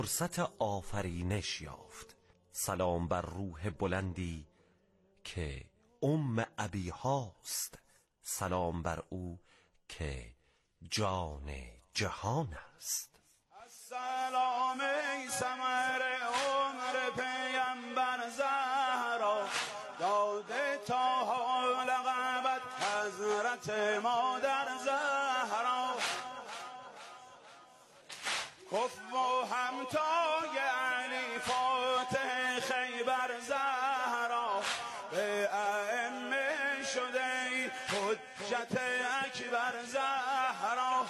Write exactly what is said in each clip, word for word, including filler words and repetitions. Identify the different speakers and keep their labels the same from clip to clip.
Speaker 1: فرصت آفرینش یافت. سلام بر روح بلندی که ام ابی هاست، سلام بر او که جان جهان است.
Speaker 2: سلام ای ثمر عمر پیامبر زهرا، داده تا حال لقبت حضرت مادر زهرا. کف و همتای علی فاتح خیبر زهرا، به ائمه شده حجت اکبر زهرا.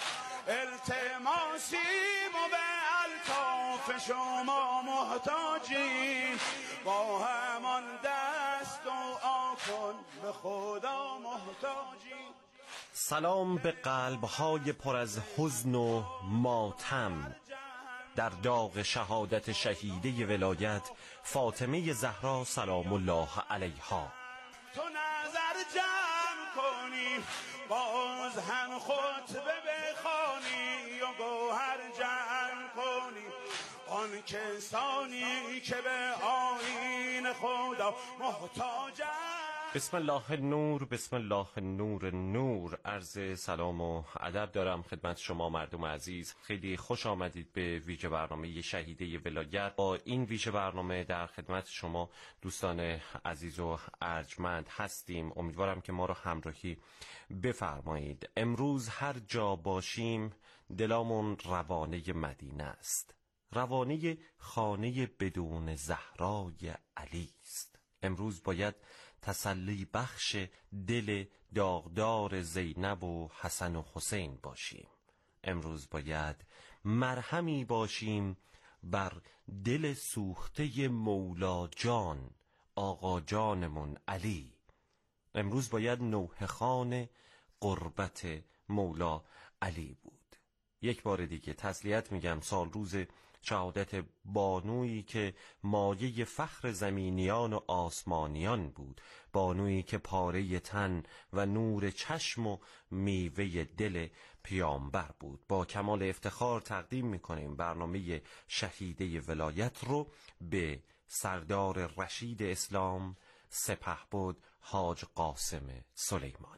Speaker 2: التماسیم و به الطاف شما محتاجیم، با همان دست دعا کن به خدا محتاجیم.
Speaker 1: سلام به قلب‌های پر از حزن و ماتم در داغ شهادت شهیده ولایت فاطمه زهرا سلام الله علیها.
Speaker 2: تو نظر جمع کنی، باز هم خطبه بخوانی و گوهر جمع کنی، آن کسانی که به آیین خدا محتاجند.
Speaker 1: بسم الله نور، بسم الله نور نور. عرض سلام و ادب دارم خدمت شما مردم عزیز. خیلی خوش آمدید به ویژه برنامه شهیده ولایت. با این ویژه برنامه در خدمت شما دوستان عزیز و ارجمند هستیم. امیدوارم که ما رو همراهی بفرمایید. امروز هر جا باشیم دلامون روانه مدینه است، روانه خانه بدون زهرای علی است. امروز باید تسلی بخش دل داغدار زینب و حسن و حسین باشیم. امروز باید مرهمی باشیم بر دل سوخته مولا جان آقا جانمون علی. امروز باید نوحه خان قربت مولا علی بود. یک بار دیگه تسلیت میگم سال روز شهادت بانویی که مایه فخر زمینیان و آسمانیان بود، بانویی که پاره تن و نور چشم و میوه دل پیامبر بود. با کمال افتخار تقدیم میکنیم برنامه شهیده ولایت رو به سردار رشید اسلام سپهبد حاج قاسم سلیمانی.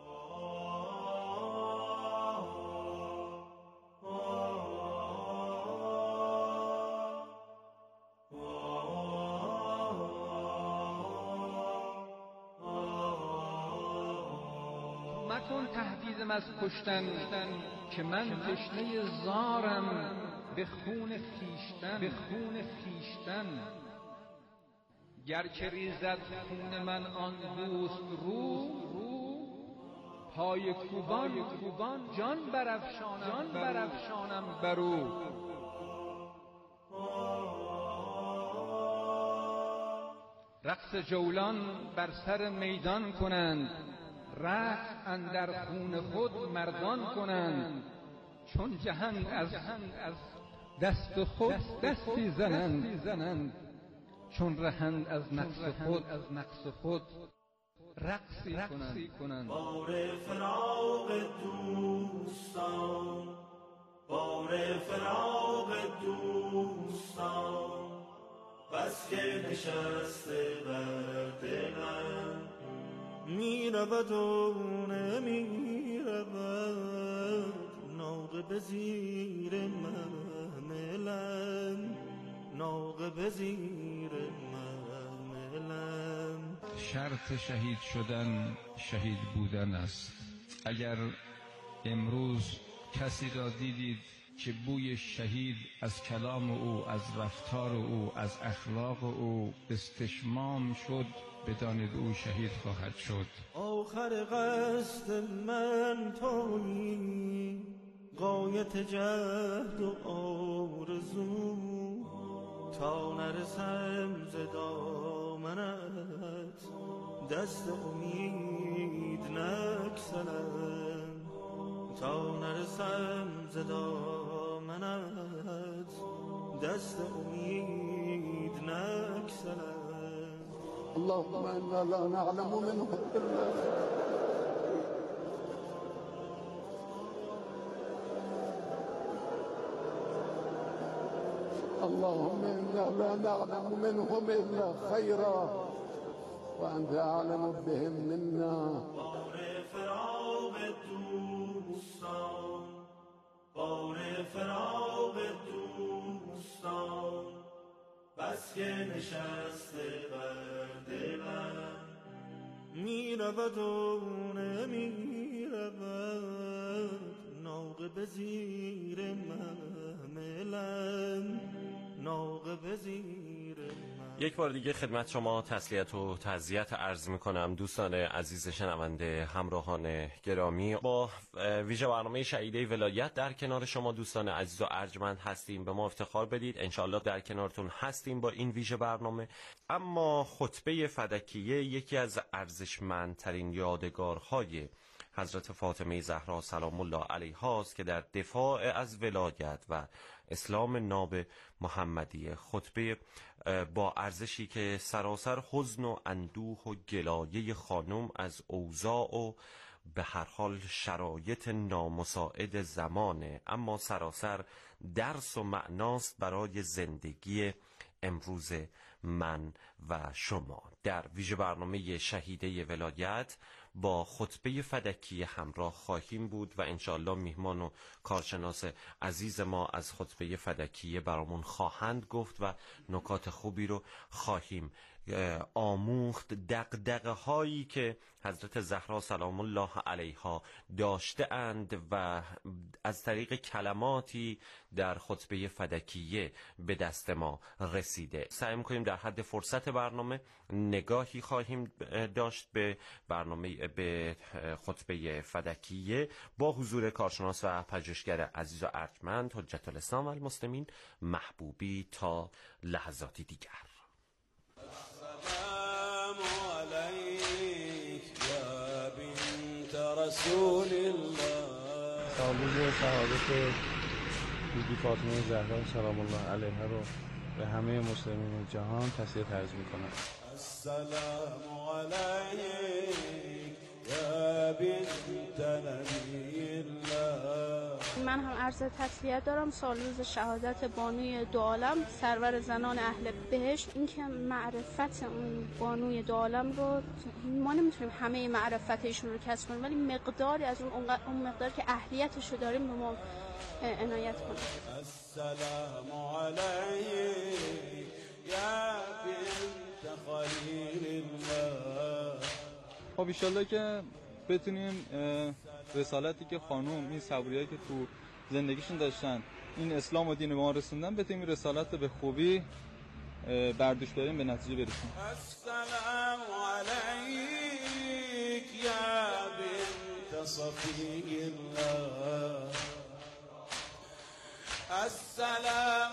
Speaker 3: مکن تهدیدم از کشتن که من تشنه زارم به خون خیشتن به خون خیشتن. گر که ریزد خون من آن دوست رو، پای کوبان کوبان جان برافشانم جان برافشانم برو. رقص جولان بر سر میدان کنند، رقص اندر خون خود مردان کنند. چون جهان از دست خود دستی زنند، چون رهند از نقص خود از نقص خود رقصی کنند.
Speaker 4: بار فراق دوستان، بار فراق دوستان، بس که نشسته بر دلم، می رود و نمی رود ناقه به زیر محملم، ناقه به زیر محملم.
Speaker 3: شرط شهید شدن شهید بودن است. اگر امروز کسی را دیدید که بوی شهید از کلام او، از رفتار او، از اخلاق او استشمام شد، بدانید او شهید خواهد شد.
Speaker 4: آخر قصد من تویی، غایت جهد و آرزو، تا نرسم ز دامنت دست امید نگسلم، تا نرسم ز دامنت دست امید نگسلم.
Speaker 5: اللهم انا لا نعلم منه الا اللهم إنا لا نعلم منهم إلا خيرا وأنت أعلم بهم منا.
Speaker 4: بار فراق دوستان، بار فراق دوستان، بس که نشسته بر دلم، می رود و نمی رود ناقه به زیر محملم، ناقه به زیر محملم.
Speaker 1: یک بار دیگه خدمت شما تسلیت و تعزیت عرض میکنم دوستان عزیز شنونده، همراهان گرامی. با ویژه برنامه شهیده ولایت در کنار شما دوستان عزیز و ارجمند هستیم. به ما افتخار بدید، انشالله در کنارتون هستیم با این ویژه برنامه. اما خطبه فدکیه یکی از ارزشمندترین یادگارهای حضرت فاطمه زهرا سلام الله علیها است که در دفاع از ولایت و اسلام ناب محمدی، خطبه با ارزشی که سراسر حزن و اندوه و گلایه خانم از اوضاع و به هر حال شرایط نامساعد زمانه، اما سراسر درس و معناست برای زندگی امروز من و شما. در ویژه برنامه شهیده ولایت با خطبه فدکی همراه خواهیم بود و انشاءالله میهمان و کارشناس عزیز ما از خطبه فدکی برامون خواهند گفت و نکات خوبی رو خواهیم آموخت. دغدغه هایی که حضرت زهرا سلام الله علیها داشته اند و از طریق کلماتی در خطبه فدکیه به دست ما رسیده. سعی می‌کنیم در حد فرصت برنامه نگاهی خواهیم داشت به برنامه به خطبه فدکیه با حضور کارشناس و پژوهشگر عزیز و ارجمند حجت الاسلام و المسلمین محبوبی تا لحظاتی دیگر.
Speaker 2: السلام علیک یا بنت رسول الله.
Speaker 6: سالروز شهادت بیبی فاطمه زهرا سلام الله علیها رو به همه مسلمین جهان تسلیت عرض می‌کنم.
Speaker 2: السلام علیک یا بنت نبی الله.
Speaker 7: من هم عرض تسلیت دارم سالروز شهادت بانوی دو عالم سرور زنان اهل بهشت. اینکه معرفت اون بانوی دو عالم رو ما نمیتونیم همه معرفت ایشون رو کسب کنیم، ولی مقداری از اون اون مقدار که اهلیتش رو داریم به ما عنایت کنیم.
Speaker 2: السلام علیک یا بنت خلیل الله.
Speaker 6: خب انشالله که بتونیم رسالتی که خانوم این صبوریایی که تو زندگیشون داشتن این اسلام و دین به ما رسوندن بتونیم رسالت به خوبی بردوش بریم به نتیجه برسیم.
Speaker 2: السلام علیک یا بنت صفی الله. السلام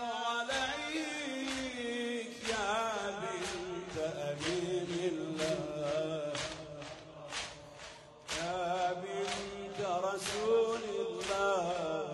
Speaker 2: علیک یا بنت امین الله. یا بنت رسول الله.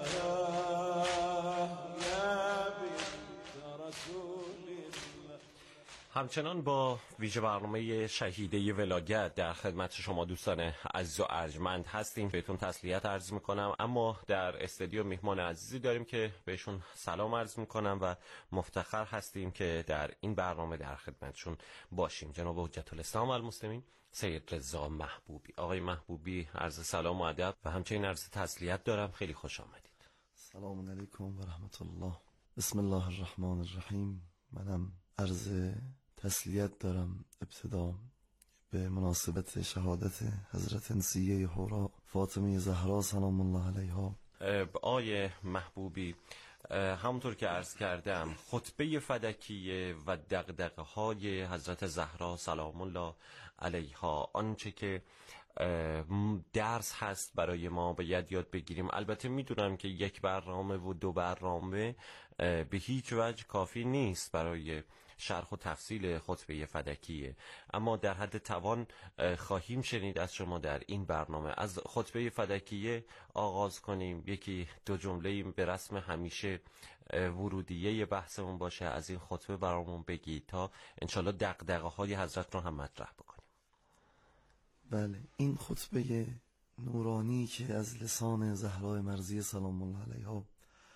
Speaker 2: یا بنت رسول الله.
Speaker 1: همچنان با ویژه برنامه شهیده ولایت در خدمت شما دوستان عزیز و ارجمند هستیم. بهتون تسلیت عرض میکنم، اما در استودیو میهمان عزیزی داریم که بهشون سلام عرض میکنم و مفتخر هستیم که در این برنامه در خدمتشون باشیم. جناب حجت الاسلام و المسلمین سید رضا محبوبی. آقای محبوبی عرض سلام و ادب و همچنین عرض تسلیت دارم. خیلی خوش آمدید.
Speaker 8: سلام علیکم و رحمت الله. بسم الله الرحمن الرحیم. منم عرض تسلیت دارم ابتدا به مناسبت شهادت حضرت انسیه حورا فاطمه زهرا سلام الله علیها.
Speaker 1: آقای محبوبی، همونطور که عرض کردم خطبه فدکیه و دغدغه های حضرت زهرا سلام الله علیها آنچه که درس هست برای ما باید یاد بگیریم. البته میدونم که یک برنامه و دو برنامه به هیچ وجه کافی نیست برای شرح و تفصیل خطبه فدکیه، اما در حد توان خواهیم شنید از شما در این برنامه. از خطبه فدکیه آغاز کنیم، یکی دو جمله به رسم همیشه ورودیه بحثمون باشه. از این خطبه برامون بگید تا انشالله دغدغه های حضرت رو هم مطرح بکنیم.
Speaker 8: بله، این خطبه نورانی که از لسان زهرا مرضیه سلام الله علیها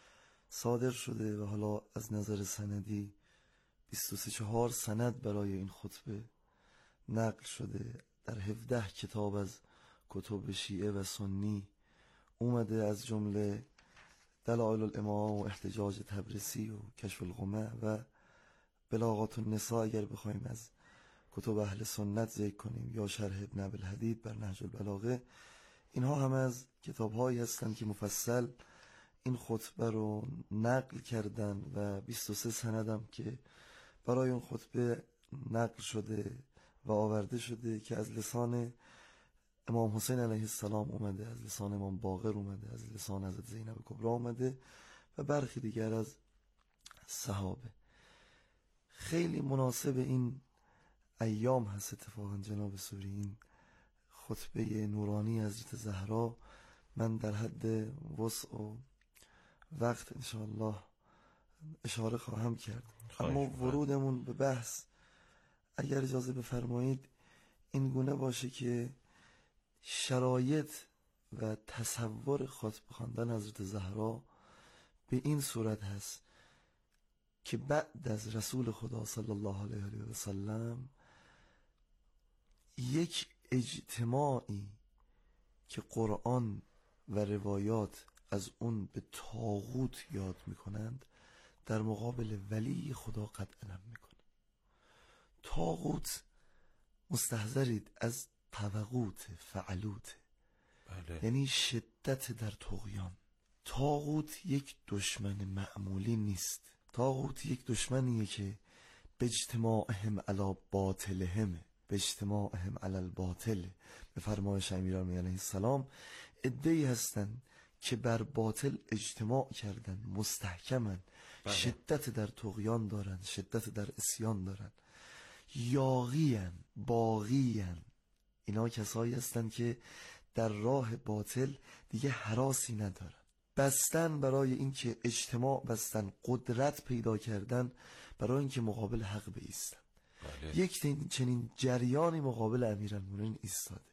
Speaker 8: صادر شده و حالا از نظر سندی بیست و سه چهار سند برای این خطبه نقل شده. در هفده کتاب از کتب شیعه و سنی اومده، از جمله دلائل الامام و احتجاج تبرسی و کشف الغمه و بلاغات النساء اگر بخوایم از کتب اهل سنت ذکر کنیم، یا شرح ابن ابوالحدید بر نهج البلاغه. اینها هم از کتاب هایی هستند که مفصل این خطبه رو نقل کردن و بیست و سه سندم که برای اون خطبه نقل شده و آورده شده که از لسان امام حسین علیه السلام اومده، از لسان امام باقر اومده، از لسان حضرت زینب کبری اومده و برخی دیگر از صحابه. خیلی مناسب این ایام هست اتفاقا جناب سوری، این خطبه نورانی حضرت زهرا. من در حد وسع و وقت انشاءالله اشاره خواهم کرد، اما ورودمون به بحث اگر اجازه بفرمایید این گونه باشه که شرایط و تصور خطبه خواندن حضرت زهرا به این صورت هست که بعد از رسول خدا صلی الله علیه و سلم یک اجتماعی که قرآن و روایات از اون به طاغوت یاد میکنند در مقابل ولی خدا قد علم میکنه. طاغوت مستحضرید از طاغوت فعلوت، بله. یعنی شدت در طغیان. طاغوت یک دشمن معمولی نیست. طاغوت یک دشمنیه که به اجتماعهم علی باطلهم، به اجتماعهم علی الباطل، به فرمایش امیرالمومنین علیه السلام عده‌ای هستند که بر باطل اجتماع کردن، مستحکمن، بله. شدت در طغیان دارن، شدت در عصیان دارن، یاغیان، باغیان. اینا کسایی هستن که در راه باطل دیگه هراسی ندارن، بستن برای اینکه اجتماع بستن، قدرت پیدا کردن برای اینکه مقابل حق بایستن. بله. یک چنین جریانی مقابل امیرالمومنین ایستاده.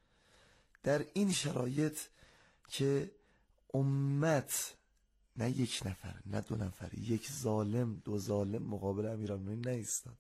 Speaker 8: در این شرایط که امت، نه یک نفر نه دو نفر، یک ظالم دو ظالم مقابل امیرالمومنین نایستاده،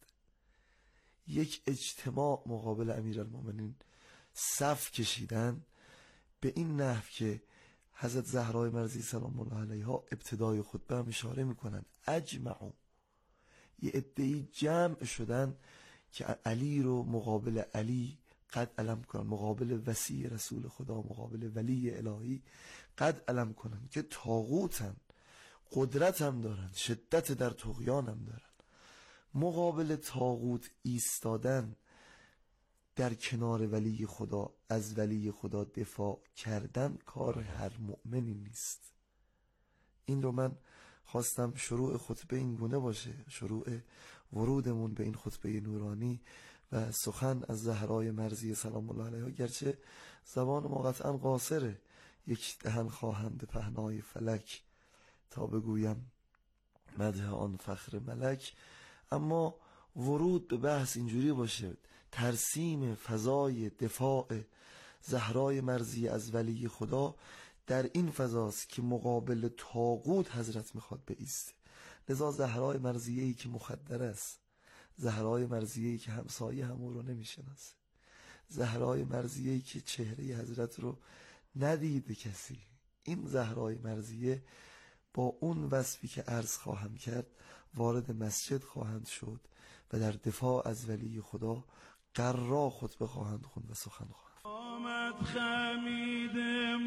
Speaker 8: یک اجتماع مقابل امیرالمومنین صف کشیدن به این نحو که حضرت زهرای مرضی سلام الله علیها ابتدای خطبه هم اشاره میکنن اجمعوا، یه عده‌ای جمع شدن که علی رو مقابل علی قد علم کنن، مقابل وصی رسول خدا، مقابل ولی الهی قد علم کنن که طاغوتن، قدرت هم دارن، شدت در طغیان هم دارن. مقابل طاغوت ایستادن، در کنار ولی خدا، از ولی خدا دفاع کردن کار هر مؤمنی نیست. این رو من خواستم شروع خطبه این گونه باشه، شروع ورودمون به این خطبه نورانی و سخن از زهرای مرضی سلام الله علیها. گرچه زبان ما قطعا قاصره، یک دهن خواهند پهنای فلک تا بگویم مدح آن فخر ملک، اما ورود به بحث اینجوری باشه، ترسیم فضای دفاع زهرای مرضی از ولی خدا در این فضاست که مقابل طاغوت حضرت میخواد بایسته. لذا زهرای مرضیه‌ای که مخدر است، زهرای مرضیه‌ای که همسایه همون رو نمیشناسه، زهرای مرضیه‌ای که چهره حضرت رو ندیده کسی، این زهرای مرضیه با اون وصفی که عرض خواهم کرد وارد مسجد خواهند شد و در دفاع از ولی خدا قرار خطبه خواهند خوند و سخن خواهند.
Speaker 2: آمد خمید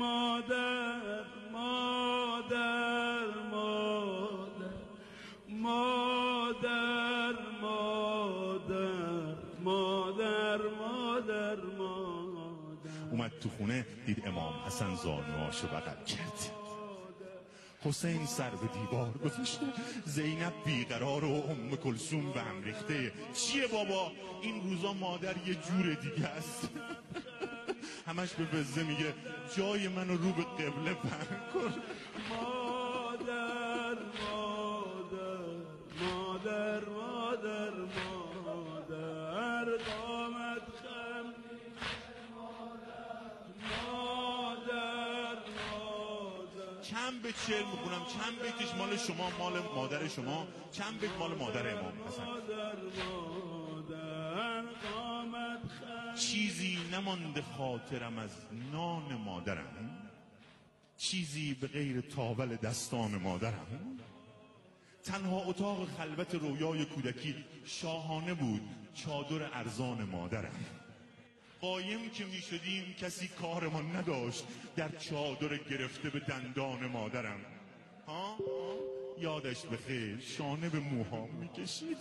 Speaker 2: مادر مادر مادر مادر مادر مادر مادر مادر
Speaker 9: اومد تو خونه دید امام حسن زانوهاشو بغل کرد، حسین سر به دیوار گذاشته، زینب بیقرار و ام کلثوم به هم ریخته. چیه بابا این روزا مادر یه جور دیگه است. همش به وزه میگه جای منو رو به قبله پهن کن.
Speaker 2: مادر مادر مادر مادر مادر قامت خم مادر مادر
Speaker 9: کم به بیت شعر میخونم، چند بیتش مال شما، مال مادر شما، چند بیت مال مادر امام حسن. چیزی نمانده خاطرم از نان مادرم، چیزی به غیر تاول دستان مادرم. تنها اتاق خلوت رویای کودکی شاهانه بود چادر ارزان مادرم. قایم که می شدیم کسی کارمان نداشت در چادر گرفته به دندان مادرم. ها؟ یادش بخیر شانه به موهام می کشید.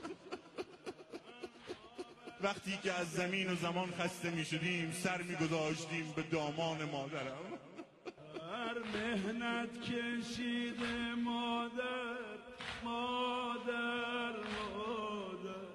Speaker 9: وقتی که از زمین و زمان خسته می شدیم سر می گذاشتیم به دامان مادرم.
Speaker 2: هر مهنت کشیده مادر مادر مادر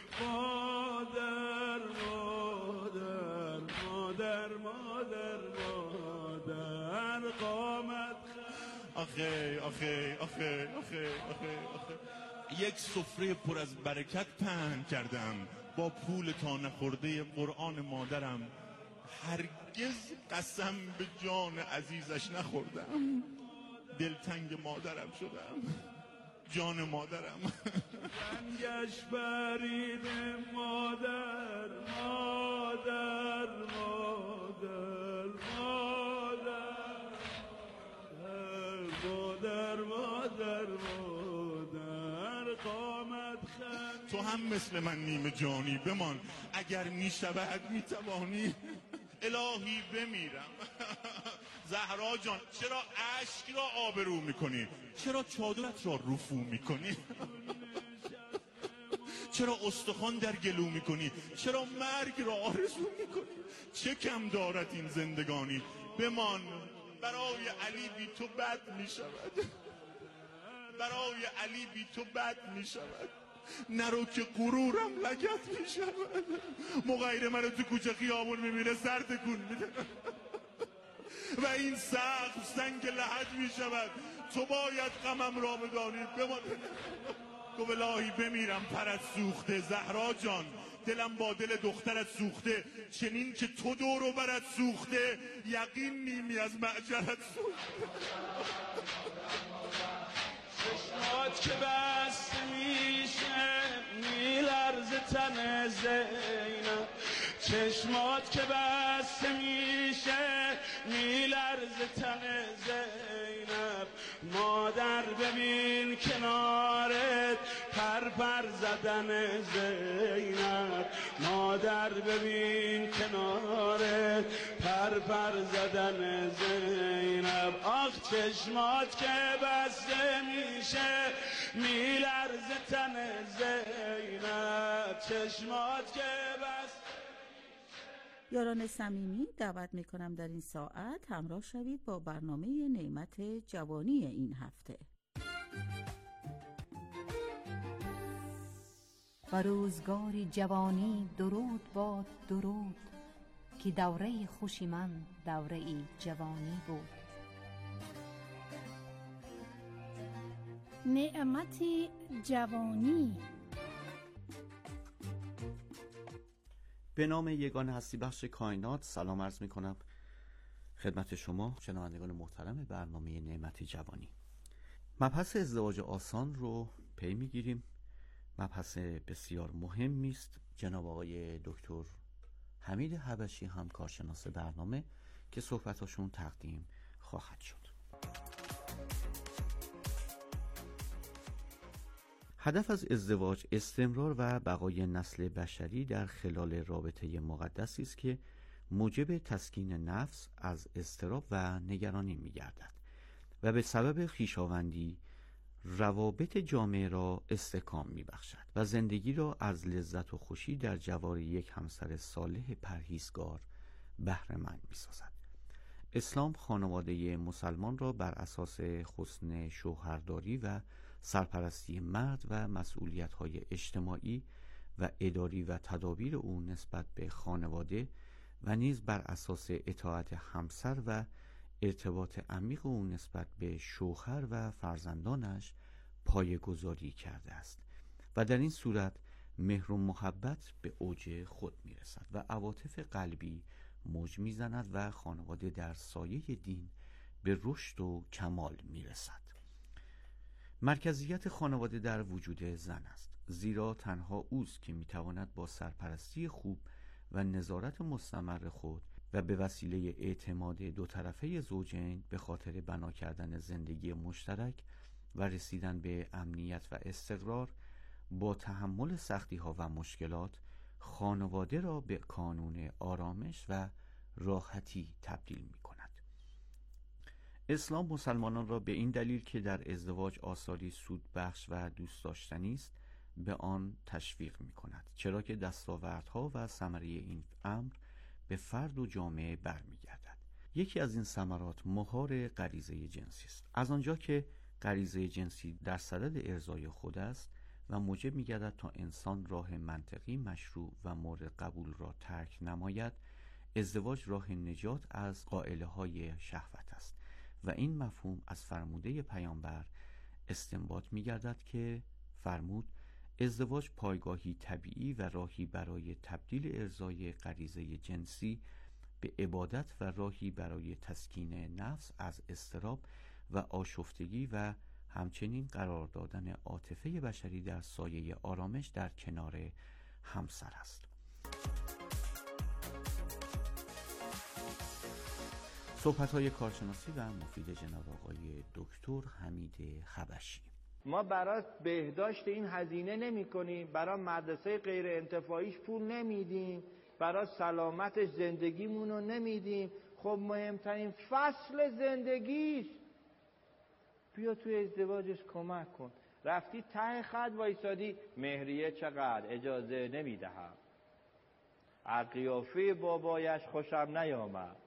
Speaker 2: مادر مادر مادر مادر مادر قامت.
Speaker 9: آخه آخه آخه آخه آخه آخه یک سفره پر از برکت پهن کردم با پول تا نخورده قرآن مادرم. هرگز قسم به جان عزیزش نخوردم. دلتنگ مادرم شدم، جان مادرم.
Speaker 2: رنگش برید مادر مادر مادر مادر مادر مادر مادر قامت خند.
Speaker 9: تو هم مثل من نیمه جانی بمان، اگر می شود می توانی. الهی بمیرم. زهرا جان چرا اشک را آبرو میکنی؟ چرا چادرت را رفو میکنی؟ چرا استخوان در گلو میکنی؟ چرا مرگ را آرزو میکنی؟ چه کم دارد این زندگانی؟ بمان، برای علی بی تو بد میشود. برای علی بی تو بد میشود. نرو که غرورم لگت میشود. مغیر منو تو کوچه خیابون میبینه سر تکون میده و این سقف سنگ لحد میشود. تو باید غمم را بدانی. بمان گو الهی بمیرم پرت سوخته. زهرا جان دلم با دل دخترت سوخته، چنین که تو دور و برت سوخته یقین نیمی از معجرت سوخته.
Speaker 2: چشمات که بست میشه میلرزه تن زینب. چشمات که بست میشه میلرزه تن زینب. مادر ببین کنارت پر پر زدن زینب. مادر ببین کنارت پر پر زدن زینب. آخ چشمات که بسته میشه میلرزه تن زینب. چشمات که بسته.
Speaker 10: یاران صمیمی، دعوت میکنم در این ساعت همراه شوید با برنامه نعمت جوانی این هفته.
Speaker 11: و روزگاری جوانی درود باد درود، که دوره خوشی من دوره ای جوانی بود.
Speaker 12: نعمت جوانی.
Speaker 13: به نام یگانه هستی بخش کائنات سلام عرض می کنم خدمت شما شنوندگان محترم برنامه نعمت جوانی. مبحث ازدواج آسان رو پی می گیریم. مبحث بسیار مهمی است. جناب آقای دکتر حمید حبشی هم کارشناس برنامه که صحبتاشون تقدیم خواهد شد. هدف از ازدواج استمرار و بقای نسل بشری در خلال رابطه مقدسی است که موجب تسکین نفس از اضطراب و نگرانی می‌گردد و به سبب خویشاوندی روابط جامعه را استحکام می‌بخشد و زندگی را از لذت و خوشی در جوار یک همسر صالح پرهیزگار بهره مند می‌سازد. اسلام خانواده مسلمان را بر اساس حسن شوهرداری و سرپرستی مرد و مسئولیت‌های اجتماعی و اداری و تدابیر او نسبت به خانواده و نیز بر اساس اطاعت همسر و ارتباط عمیق او نسبت به شوهر و فرزندانش پایه‌گذاری کرده است و در این صورت مهر و محبت به اوج خود می‌رسد و عواطف قلبی موج می‌زند و خانواده در سایه دین به رشد و کمال میرسد. مرکزیت خانواده در وجود زن است، زیرا تنها اوست که میتواند با سرپرستی خوب و نظارت مستمر خود و به وسیله اعتماد دو طرفه زوجین به خاطر بنا کردن زندگی مشترک و رسیدن به امنیت و استقرار با تحمل سختی ها و مشکلات خانواده را به کانون آرامش و راحتی تبدیل می کند. اسلام مسلمانان را به این دلیل که در ازدواج آثاری سود بخش و دوست داشتنی است به آن تشویق می کند، چرا که دستاوردها و ثمره این امر به فرد و جامعه برمیگردد. یکی از این ثمرات مهار غریزه جنسی است. از آنجا که غریزه جنسی در صدد ارضای خود است و موجب می‌گردد تا انسان راه منطقی، مشروع و مورد قبول را ترک نماید، ازدواج راه نجات از قائله‌های شهوت است و این مفهوم از فرموده پیامبر استنباط می‌گردد که فرمود ازدواج پایگاهی طبیعی و راهی برای تبدیل ارضای غریزه جنسی به عبادت و راهی برای تسکین نفس از اضطراب و آشفتگی و همچنین قرار دادن عاطفه بشری در سایه آرامش در کنار همسر است. صحبت‌های کارشناسی و مفید جناب آقای دکتر حمید حبشی.
Speaker 14: ما برای بهداشت این هزینه نمی کنیم، برای مدرسه غیر انتفاعیش پول نمیدیم، برای سلامتش زندگیمونو نمیدیم. خب مهمترین فصل زندگیش، بیا توی ازدواجش کمک کن. رفتی ته خط وایسادی، مهریه چقدر؟ اجازه نمیدهم. از قیافه بابایش خوشم نیامد.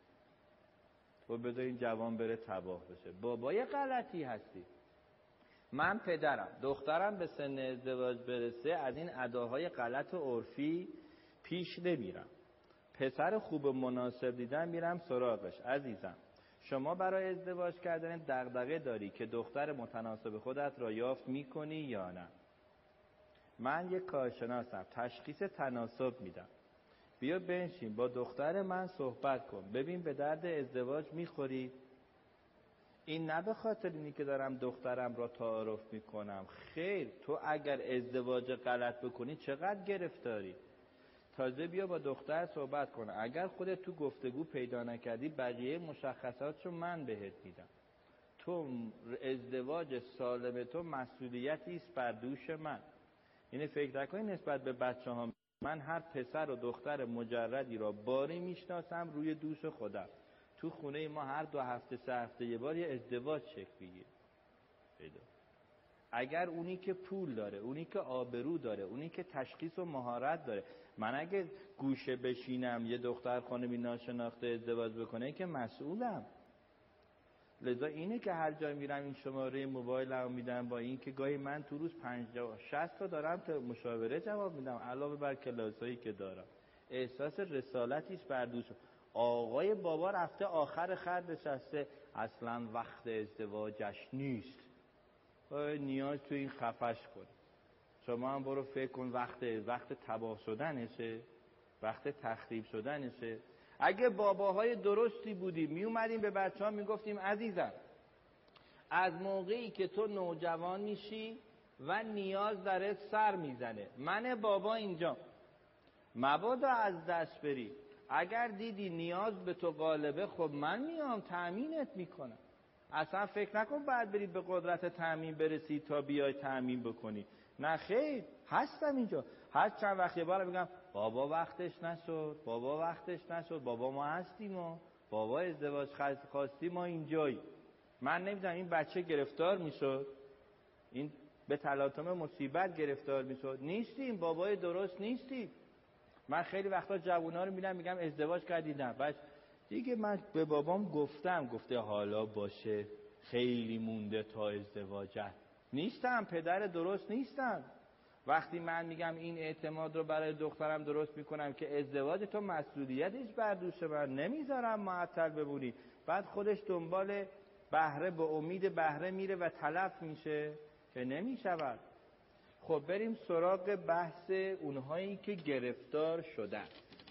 Speaker 14: تو بذار این جوان بره تباه بشه. بابای غلطی هستی. من پدرم، دخترم به سن ازدواج برسه از این اداهای غلط و عرفی پیش نمیرم. پسر خوب و مناسب دیدن میرم سراغش. عزیزم شما برای ازدواج کردن دغدغه داری که دختر متناسب خودت را یافت میکنی یا نه؟ من یک کارشناسم، تشخیص تناسب میدم. بیا بنشین با دختر من صحبت کن، ببین به درد ازدواج میخوری؟ این نه به خاطر اینی که دارم دخترم را تعارف میکنم. خیر، تو اگر ازدواج غلط بکنی چقدر گرفتاری؟ تازه بیا با دختر صحبت کن. اگر خودت تو گفتگو پیدا نکردی بقیه مشخصاتشو من بهت میدم. تو ازدواج سالم تو مسئولیتی است بر دوش من. اینه فکر نکنی نسبت به بچه ها. من هر پسر و دختر مجردی را باری میشناسم روی دوش خودم. تو خونه ما هر دو هفته سه هفته یه بار یه ازدواج شکل بگیره. پیدا اگر اونی که پول داره، اونی که آبرو داره، اونی که تشخیص و مهارت داره. من اگه گوشه بشینم یه دختر خانمی ناشناخته ازدواج بکنه که مسئولم. لذا اینه که هر جای میرم این شماره موبایلمو میدم، با این که گاهی من تو روز پنجاه شصت تا دارم تا مشاوره جواب میدم علاوه بر کلاسایی که دارم. احساس رسالتی است بر دوش. آقای بابا رفته آخر خط نشسته، اصلا وقت ازدواجش نیست. نیاز تو این خفش کن. شما هم برو فکر کن وقت وقت تباه شدنشه، وقت تخریب شدنشه. اگه باباهای درستی بودیم می اومدیم به بچه ها می گفتیم عزیزم از موقعی که تو نوجوان میشی و نیاز درت سر میزنه، من بابا اینجا، مبادا از دست بری. اگر دیدی نیاز به تو غالبه، خب من میام تأمینت میکنم. اصلا فکر نکن بعد بری به قدرت تأمین برسی تا بیای تأمین بکنی. نه خیر، هستم اینجا. هر چند وقت یه بار میگم بابا وقتش نشد، بابا وقتش نشد، بابا ما هستیم و بابا ازدواج خواستی ما اینجایی. من نمیدونم این بچه گرفتار میشد، این به تلاطم مصیبت گرفتار میشد. نیستیم، بابای درست نیستیم. من خیلی وقتا جوونا رو میبینم میگم ازدواج کردی؟ نه. بعد دیگه من به بابام گفتم، گفته حالا باشه خیلی مونده تا ازدواجت. نیستم، پدر درست نیستم. وقتی من میگم این اعتماد رو برای دخترم درست میکنم که ازدواج تو مسئولیتش بر دوش من، نمیذارم معطل بمونی، بعد خودش دنبال بهره به امید بهره میره و تلف میشه که نمیشود. خب بریم سراغ بحث اونهایی که گرفتار شدن.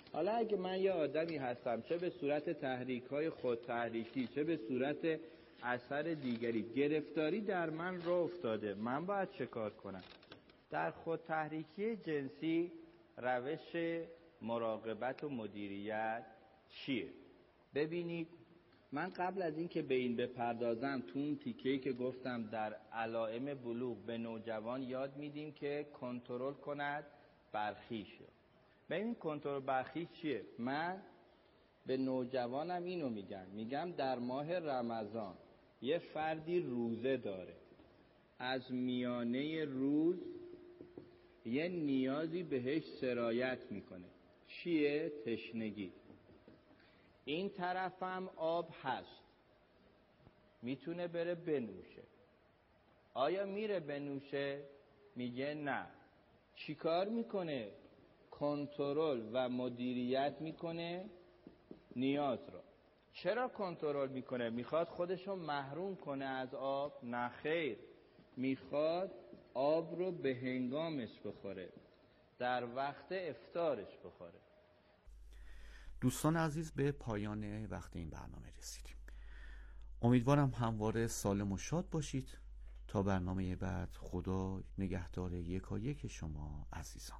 Speaker 14: حالا اگه من یه آدمی هستم چه به صورت تحریک‌های خود تحریکی چه به صورت اثر دیگری گرفتاری در من راه افتاده، من باید چه کار کنم؟ در خود تحریکی جنسی روش مراقبت و مدیریت چیه؟ ببینید من قبل از این که به این بپردازم تو اون تیکه‌ای که گفتم در علائم بلوغ به نوجوان یاد میدیم که کنترل کند برخیش. ببین کنترل برخیش چیه؟ من به نوجوانم اینو میگم میگم در ماه رمضان یه فردی روزه داره، از میانه روز یه نیازی بهش سرایت میکنه، چیه؟ تشنگی. این طرفم آب هست، میتونه بره بنوشه. آیا میره بنوشه؟ میگه نه. چی کار میکنه؟ کنترل و مدیریت میکنه نیاز رو. چرا کنترل میکنه؟ میخواد خودشو محروم کنه از آب؟ نه خیر، میخواد آب رو به هنگامش بخوره، در وقت افطارش بخوره.
Speaker 13: دوستان عزیز به پایان وقت این برنامه رسیدیم. امیدوارم همواره سالم و شاد باشید. تا برنامه بعد خدا نگهدار یکایک شما عزیزان.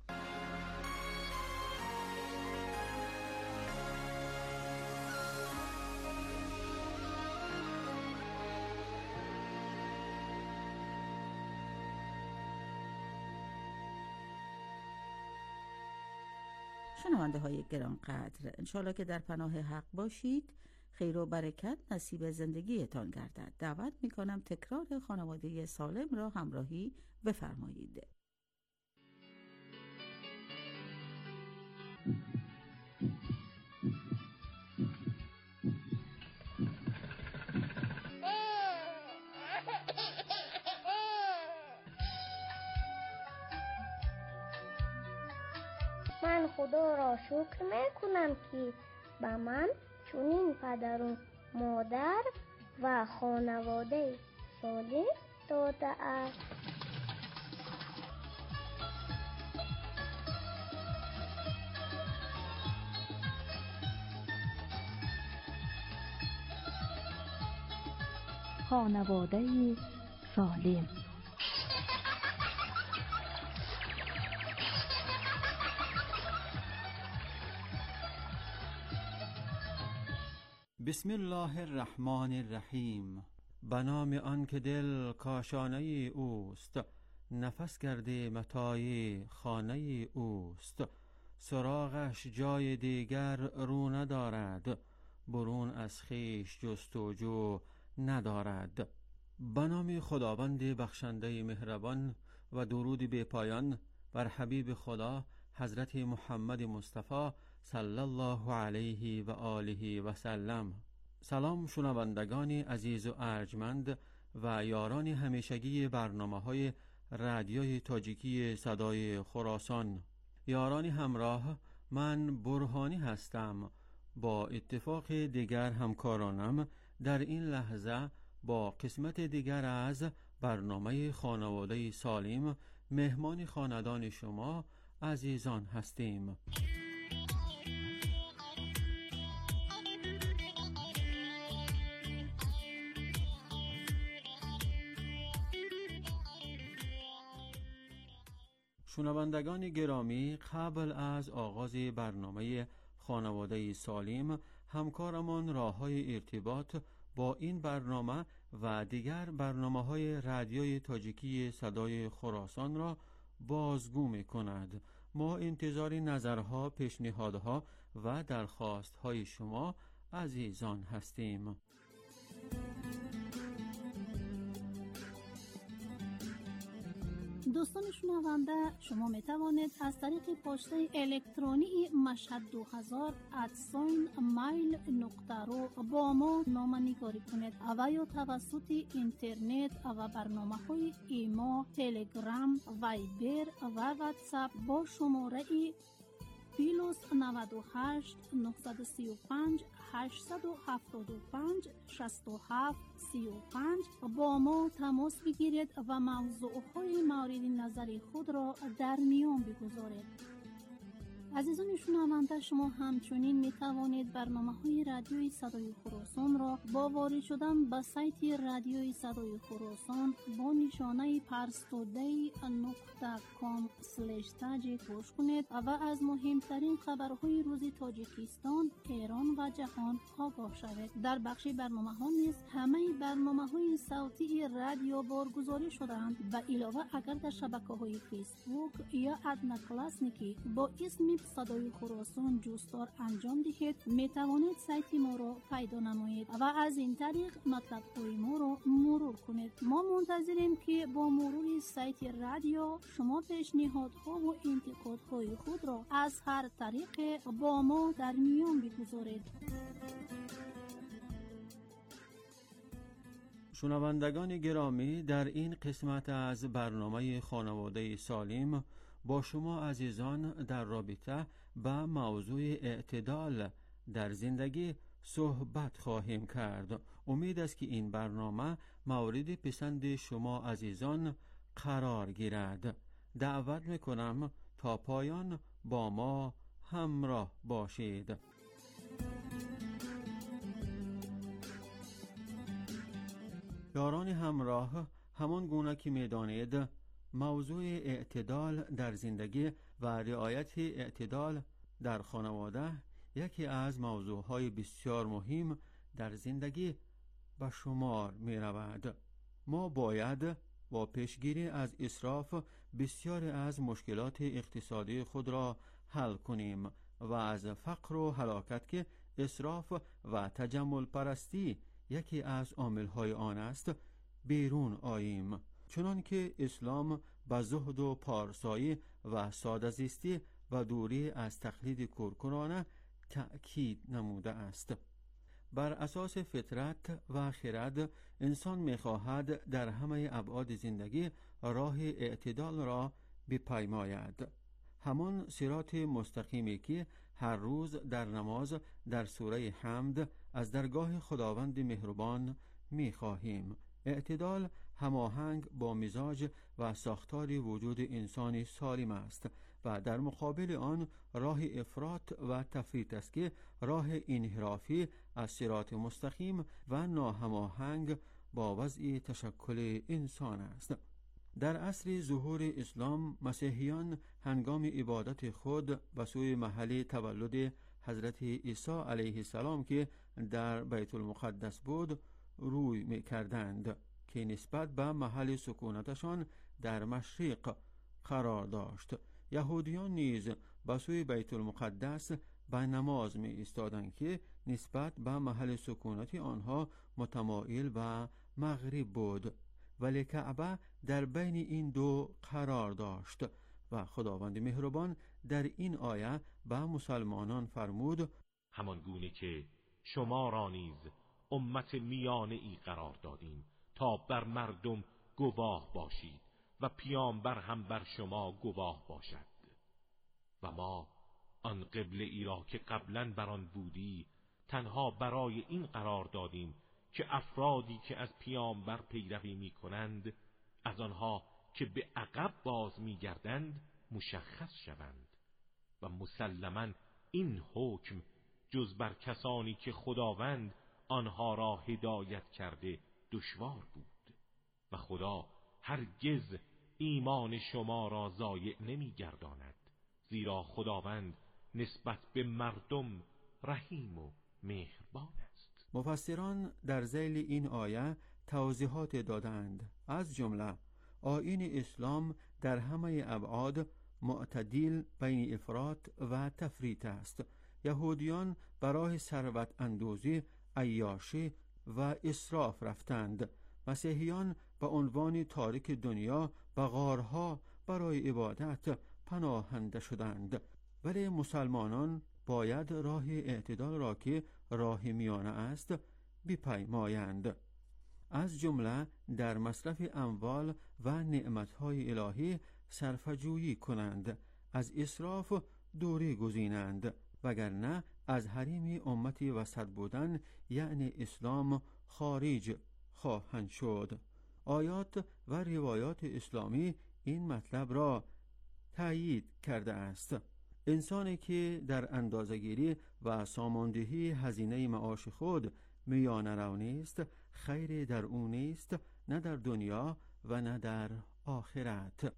Speaker 10: شنونده های گرانقدر، انشالله که در پناه حق باشید، خیر و برکت نصیب زندگیتان گردد. دعوت می کنم تکرار خانواده سالم را همراهی بفرمایید.
Speaker 15: من خدا را شکر میکنم که به من چنین پدر و مادر و خانواده سالم داده است.
Speaker 16: خانواده سالم.
Speaker 17: بسم الله الرحمن الرحیم. به نام آن که دل کاشانه اوست، نفس کرده متاع خانه اوست. سراغش جای دیگر رو ندارد، برون از خویش جستجو ندارد. به نام خداوند بخشنده مهربان و درود بی پایان بر حبیب خدا حضرت محمد مصطفی صلی الله علیه و آله و سلم. سلام شنوندگان عزیز و ارجمند و یاران همیشگی برنامه‌های رادیوی تاجیکی صدای خراسان. یاران همراه، من برهانی هستم. با اتفاق دیگر همکارانم در این لحظه با قسمت دیگر از برنامه خانواده سالم مهمان خاندان شما عزیزان هستیم. شنوندگان گرامی، قبل از آغاز برنامه خانواده سالم همکارمان راه‌های ارتباط با این برنامه و دیگر برنامه‌های رادیوی تاجیکی صدای خراسان را بازگو می‌کند. ما انتظار نظرها، پیشنهادها و درخواست‌های شما عزیزان هستیم.
Speaker 12: دوستان شنونده، شما می توانید از طریق پسته الکترونی مشهد دو هزار ادساین مایل نقطه رو با ما نامه‌نگاری کنید و یا توسط اینترنت و برنامه های ایما، تلگرام، وایبر و واتساپ با شماره پلوس نود و هشت نهصد و سی و پنج هشتصد و هفتاد و پنج شصت و هفت سی و پنج با ما تماس بگیرید و موضوعهای مورد نظر خود را در میان بگذارید. عزیزان شنونده، شما همچنین می توانید برنامه‌های رادیوی صدای خراسان را با وارد شدن به سایت رادیوی صدای خراسان با نشانه پرستودی نقطه کام اسلش تاجیک گوش کنید و از مهمترین خبرهای روز تاجیکستان، ایران و جهان آگاه شوید. در بخش برنامه‌ها نیز همه برنامه‌های صوتی رادیو بارگذاری شده‌اند. و علاوه اگر در شبکه‌های فیسبوک یا ادنا کلاسنیکی با اسم صدای خراسان جستار انجام دهید، می توانید سایت ما را پیدا نمایید و از این طریق مطلب‌های ما را مرور کنید. ما منتظریم که با مرور سایت رادیو شما پیشنهادها و انتقادهای خود را از هر طریق با ما در میان بگذارید.
Speaker 17: شنوندگان گرامی، در این قسمت از برنامه خانواده سالم با شما عزیزان در رابطه با موضوع اعتدال در زندگی صحبت خواهیم کرد. امید است که این برنامه مورد پسند شما عزیزان قرار گیرد. دعوت میکنم تا پایان با ما همراه باشید. یاران همراه، همان گونه که میدانید موضوع اعتدال در زندگی و رعایت اعتدال در خانواده یکی از موضوعهای بسیار مهم در زندگی به شمار می رود. ما باید با پیشگیری از اسراف بسیار از مشکلات اقتصادی خود را حل کنیم و از فقر و هلاکت که اسراف و تجمل پرستی یکی از عامل‌های آن است بیرون آییم. چنان که اسلام به زهد و پارسایی و ساده‌زیستی و دوری از تقلید کورکورانه تأکید نموده است. بر اساس فطرت و خرد انسان می‌خواهد در همه ابعاد زندگی راه اعتدال را بپیماید. همان صراط مستقیمی که هر روز در نماز در سوره حمد از درگاه خداوند مهربان می‌خواهیم. اعتدال هماهنگ با مزاج و ساختار وجود انسانی سالم است و در مقابل آن راه افراط و تفریط است که راه انحرافی از صراط مستقیم و ناهماهنگ با وضع تشکل انسان است. در عصر ظهور اسلام، مسیحیان هنگام عبادت خود به سوی محل تولد حضرت عیسی علیه السلام که در بیت المقدس بود روی می کردند که نسبت به محل سکونتشان در مشرق قرار داشت. یهودیان نیز به سوی بیت المقدس به نماز می ایستادند که نسبت به محل سکونت آنها متمایل به مغرب بود، ولی کعبه در بین این دو قرار داشت و خداوند مهربان در این آیه به مسلمانان فرمود:
Speaker 18: همان گونه که شما را نیز امت میانه ای قرار دادیم تا بر مردم گواه باشید و پیامبر هم بر شما گواه باشد و ما آن قبله ای را که قبلا بر آن بودی تنها برای این قرار دادیم که افرادی که از پیامبر پیروی می کنند از آنها که به عقب باز می گردند مشخص شوند و مسلماً این حکم جز بر کسانی که خداوند آنها را هدایت کرده دشوار بود و خدا هرگز ایمان شما را ضایع نمی گرداند، زیرا خداوند نسبت به مردم رحیم و مهربان است.
Speaker 17: مفسران در ذیل این آیه توضیحات دادند. از جمله آیین اسلام در همه ابعاد معتدل بین افراط و تفریط است. یهودیان برای ثروت اندوزی، عیاشی و اسراف رفتند. مسیحیان به عنوان تارک دنیا به غارها برای عبادت پناهنده شدند، ولی مسلمانان باید راه اعتدال را که راه میانه است بپیمایند. از جمله در مصرف اموال و نعمتهای الهی صرفه‌جویی کنند، از اسراف دوری گزینند، وگرنه از حریم امتی وسط بودن یعنی اسلام خارج خواهند شد. آیات و روایات اسلامی این مطلب را تأیید کرده است. انسانی که در اندازه‌گیری و ساماندهی هزینه معاش خود میانه رو نیست، خیری در او نیست، نه در دنیا و نه در آخرت.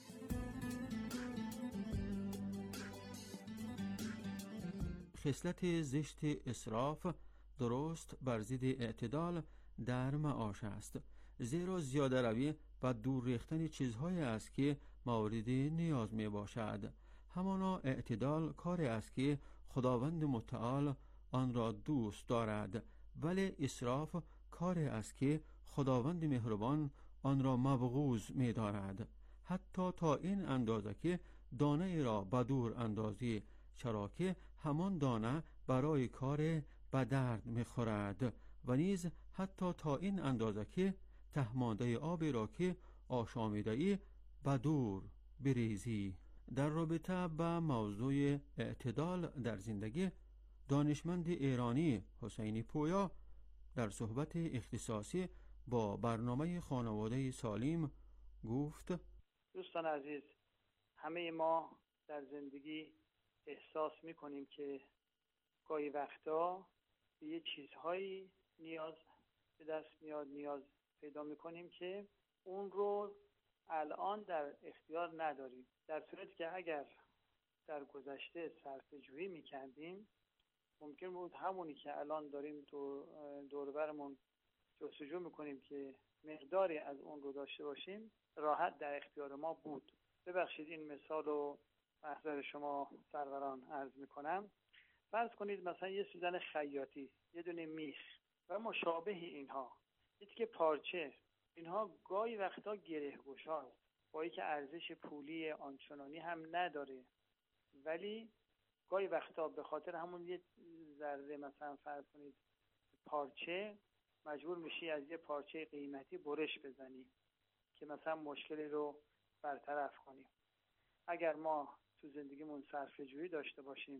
Speaker 17: خصلت زشت اسراف درست بر ضد اعتدال در معاش است، زیرا زیاده روی و دور ریختن چیزهایی است که مورد نیاز می باشد. همانا اعتدال کاری است که خداوند متعال آن را دوست دارد، ولی اسراف کاری است که خداوند مهربان آن را مبغوض می دارد، حتی تا این اندازه که دانه ای را بدور اندازی، چرا که همان دانه برای کار بدرد می خورد، و نیز حتی تا این اندازه که تهمانده آبی را که آشامیده ای بدور بریزی. در رابطه با موضوع اعتدال در زندگی، دانشمند ایرانی حسینی پویا در صحبت اختصاصی با برنامه خانواده سالم گفت:
Speaker 19: دوستان عزیز، همه ما در زندگی احساس میکنیم که گاهی وقتا به یه چیزهایی نیاز به دست میاد، نیاز پیدا میکنیم که اون رو الان در اختیار نداریم، در صورتی که اگر در گذشته صرفه‌جویی میکردیم ممکن بود همونی که الان داریم دور دور برمون جستجو میکنیم که مقداری از اون رو داشته باشیم راحت در اختیار ما بود. ببخشید این مثال رو محضر شما سروران عرض میکنم. فرض کنید مثلا یه سوزن خیاطی، یه دونه میخ و مشابه اینها، یه تیکه پارچه، اینها گاهی وقتا گره‌گشاست، با اینکه ارزش پولی آنچنانی هم نداره، ولی گاهی وقتا به خاطر همون یه ذره مثلا فرض کنید پارچه مجبور میشی از یه پارچه قیمتی برش بزنی که مثلا مشکلی رو برطرف کنیم. اگر ما تو زندگیمون صرفه‌جویی داشته باشیم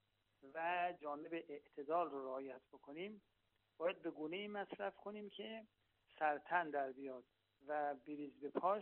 Speaker 19: و جانب اعتدال رو رعایت بکنیم، باید به گونه‌ای مصرف کنیم که سرتن در بیاد و بریز به پاش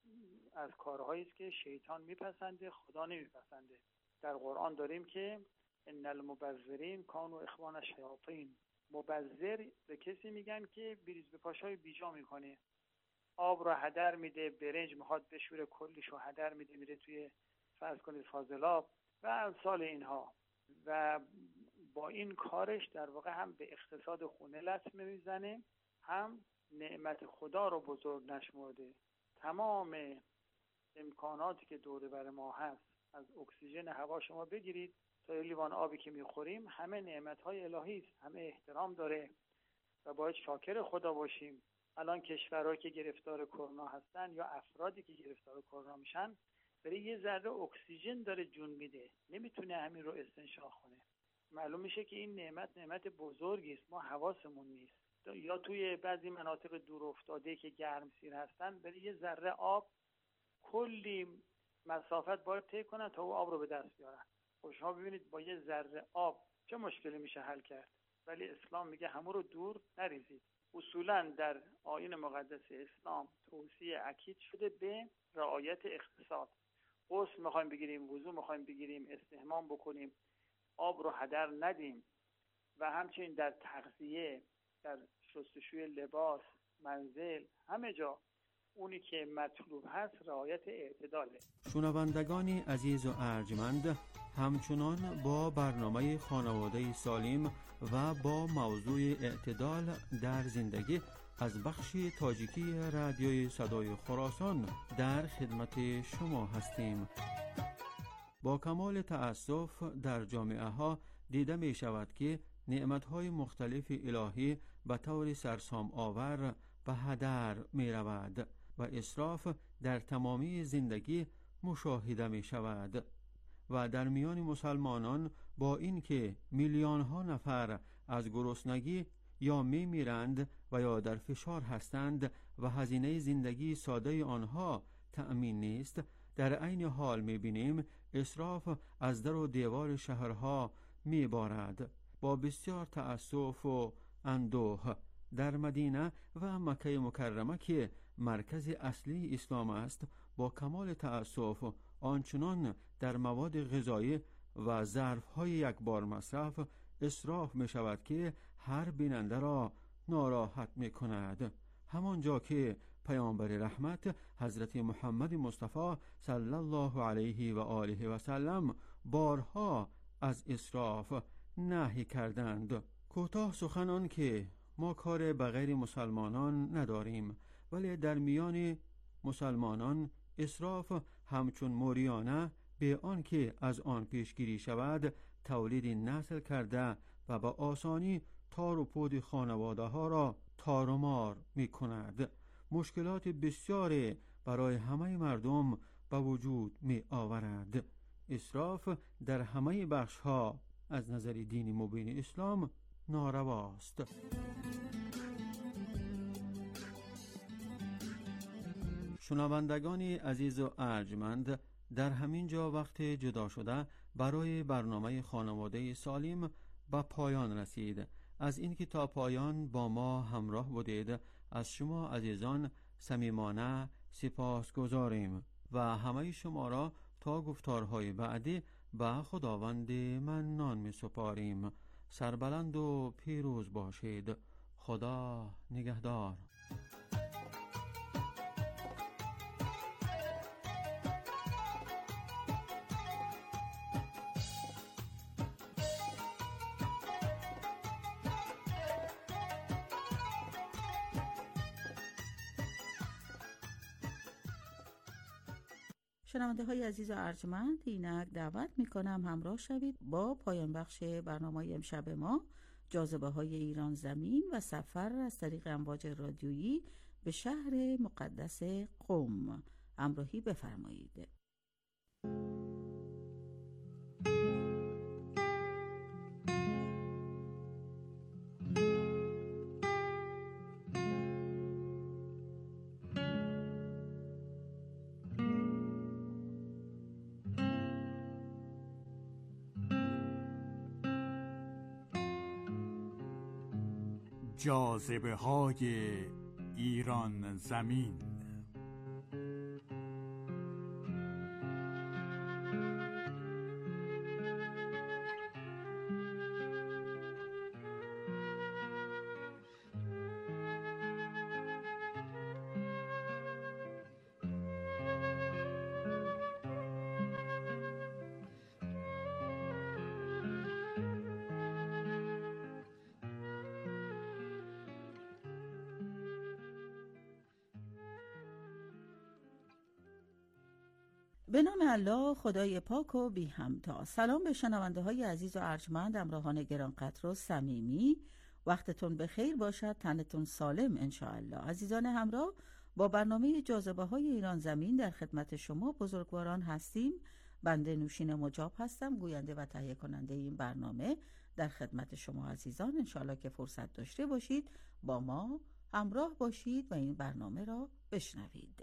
Speaker 19: از کارهایی است که شیطان میپسنده، خدا نمیپسنده. در قرآن داریم که ان المبذرین کانوا اخوان الشیاطین. مبذر به کسی میگن که بریز به پاشای بیجا میکنه، آب رو هدر میده، برنج میخواد بشوره کلیشو هدر میده میره توی فرض کنید فاضلاب و امثال اینها، و با این کارش در واقع هم به اقتصاد خونه لطمه میزنه، هم نعمت خدا رو بزرگ نشمرده. تمام امکاناتی که دور بر ما هست، از اکسیژن هوا شما بگیرید تا لیوان آبی که میخوریم، همه نعمت‌های الهی است، همه احترام داره و باید شاکر خدا باشیم. الان کشورهایی که گرفتار کرونا هستن یا افرادی که گرفتار کرونا میشن، برای یه ذره اکسیژن داره جون میده، نمیتونه همین رو استنشاق کنه. معلوم میشه که این نعمت نعمت بزرگی است، ما حواسمون نیست. یا توی بعضی مناطق دور افتاده که گرمسیر هستن، برای یه ذره آب کلی مسافت باید طی کنن تا او آب رو به دست بیارن. خب شما ببینید با یه ذره آب چه مشکلی میشه حل کرد، ولی اسلام میگه همون رو دور نریزید. اصولا در آیین مقدس اسلام توصیه اکید شده به رعایت اقتصاد. غسل میخوایم بگیریم، وضو میخوایم بگیریم، استحمام بکنیم، آب رو هدر ندیم، و همچنین در تغذیه، در شستشوی لباس، منزل، همه جا اونی که مطلوب هست رعایت اعتداله.
Speaker 17: شنوندگانی عزیز و ارجمند، همچنان با برنامه خانواده سالم و با موضوع اعتدال در زندگی از بخش تاجیکی رادیوی صدای خراسان در خدمت شما هستیم. با کمال تأسف در جامعه ها دیده می شود که نعمت‌های مختلف الهی به طور سرسام آور به هدر می رود و اسراف در تمامی زندگی مشاهده می شود و در میان مسلمانان با اینکه میلیون ها نفر از گرسنگی یا می میرند و یا در فشار هستند و هزینه زندگی ساده آنها تأمین نیست، در عین حال می بینیم اسراف از در و دیوار شهرها می بارد. با بسیار تأسف و اندوه در مدینه و مکه مکرمه که مرکز اصلی اسلام است، با کمال تأسف آنچنان در مواد غذایی و ظرف‌های یک بار مصرف اسراف می شود که هر بیننده را ناراحت می کند. همانجا که پیامبر رحمت حضرت محمد مصطفی صلی الله علیه و آله و سلم بارها از اسراف نهی کردند. کوتاه سخن آن که ما کار به غیر مسلمانان نداریم، ولی در میان مسلمانان اسراف همچون موریانه به آن که از آن پیشگیری شود تولید نسل کرده و با آسانی تار و پود خانواده ها را تارمار می کند. مشکلات بسیاری برای همه مردم به وجود می آورد. اسراف در همه بخش ها از نظر دین مبین اسلام نارواست. شنوندگان عزیز و ارجمند، در همین جا وقت جدا شده برای برنامه خانواده سالم به پایان رسید. از اینکه تا پایان با ما همراه بودید از شما عزیزان صمیمانه سپاس گذاریم و همه شما را تا گفتارهای بعدی به خداوند منان می سپاریم. سربلند و پیروز باشید. خدا نگهدار.
Speaker 10: شنونده های عزیز و ارجمند، اینک دعوت می کنم همراه شوید با پایان بخش برنامه امشب ما، جاذبه های ایران زمین و سفر از طریق امواج رادیویی به شهر مقدس قم. همراهی بفرمایید.
Speaker 20: جاذبه های ایران زمین.
Speaker 10: به نام الله خدای پاک و بی همتا. سلام به شنونده های عزیز و ارجمند، همراهان گرانقدر و صمیمی. وقتتون بخیر باشد، تنتون سالم انشاءالله. عزیزان همراه، با برنامه جاذبه های ایران زمین در خدمت شما بزرگواران هستیم. بنده نوشین مجاب هستم، گوینده و تهیه کننده این برنامه. در خدمت شما عزیزان، انشاءالله که فرصت داشته باشید با ما همراه باشید و این برنامه را بشنوید.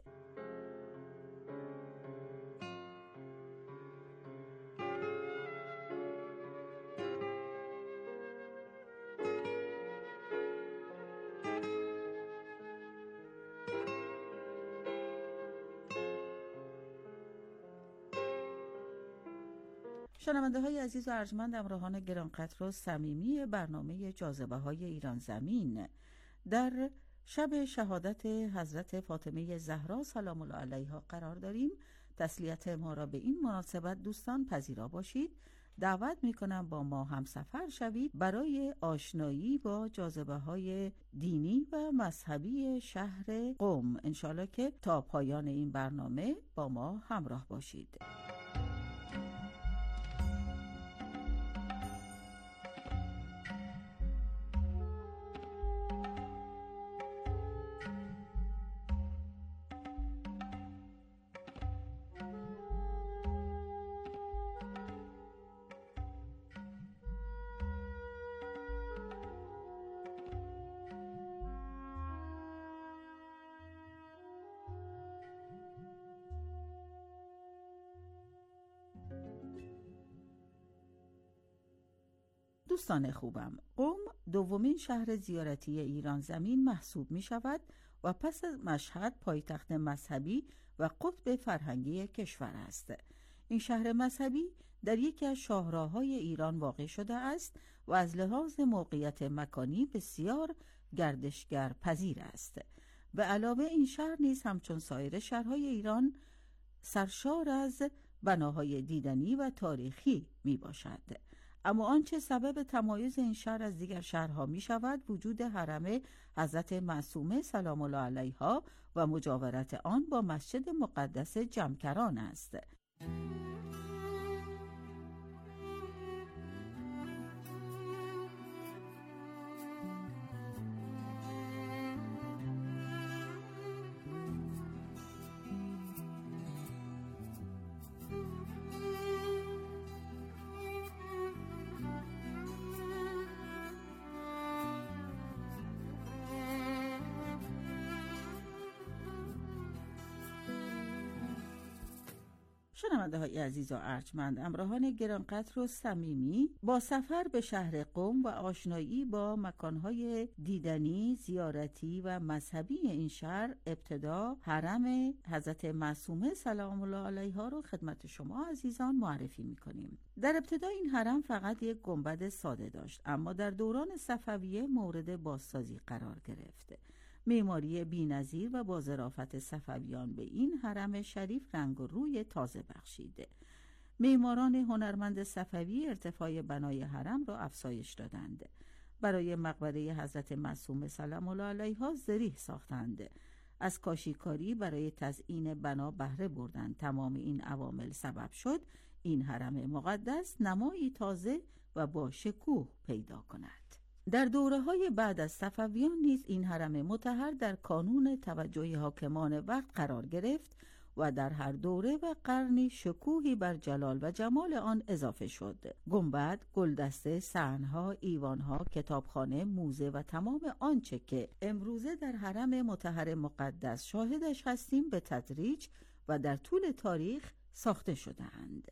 Speaker 10: شنونده های عزیز و ارجمند، همراهان گرانقدر و صمیمی برنامه جاذبه های ایران زمین، در شب شهادت حضرت فاطمه زهرا سلام الله علیها قرار داریم. تسلیت ما را به این مناسبت دوستان پذیرا باشید. دعوت می کنم با ما همسفر شوید برای آشنایی با جاذبه های دینی و مذهبی شهر قم. انشالله که تا پایان این برنامه با ما همراه باشید. دوستان خوبم، قم دومین شهر زیارتی ایران زمین محسوب می شود. و پس از مشهد پایتخت مذهبی و قطب فرهنگی کشور است. این شهر مذهبی در یکی از شاهراهای ایران واقع شده است و از لحاظ موقعیت مکانی بسیار گردشگر پذیر است. به علاوه این شهر نیز همچون سایر شهرهای ایران سرشار از بناهای دیدنی و تاریخی می باشد. اما آنچه سبب تمایز این شهر از دیگر شهرها می شود وجود حرم حضرت معصومه سلام الله علیها و مجاورت آن با مسجد مقدس جمکران است. شنونده های عزیز و ارجمند، امراهان گرانقدر و صمیمی، با سفر به شهر قم و آشنایی با مکانهای دیدنی، زیارتی و مذهبی این شهر، ابتدا حرم حضرت معصومه سلام الله علیها رو خدمت شما عزیزان معرفی می‌کنیم. در ابتدا این حرم فقط یک گنبد ساده داشت، اما در دوران صفویه مورد بازسازی قرار گرفت. معماری بی‌نظیر و با ظرافت صفویان به این حرم شریف رنگ و روی تازه بخشید. معماران هنرمند صفوی ارتفاع بنای حرم را افزایش دادند. برای مقبره حضرت معصومه سلام الله علیها ضریح ساختند. از کاشیکاری برای تزیین بنا بهره بردند. تمام این عوامل سبب شد این حرم مقدس نمایی تازه و با شکوه پیدا کند. در دوره‌های بعد از صفویان نیز این حرم مطهر در کانون توجه حاکمان وقت قرار گرفت و در هر دوره و قرنی شکوهی بر جلال و جمال آن اضافه شد. گنبد، گلدسته، صحن‌ها، ایوان‌ها، کتابخانه، موزه و تمام آنچه که امروزه در حرم مطهر مقدس شاهدش هستیم به تدریج و در طول تاریخ ساخته شده‌اند.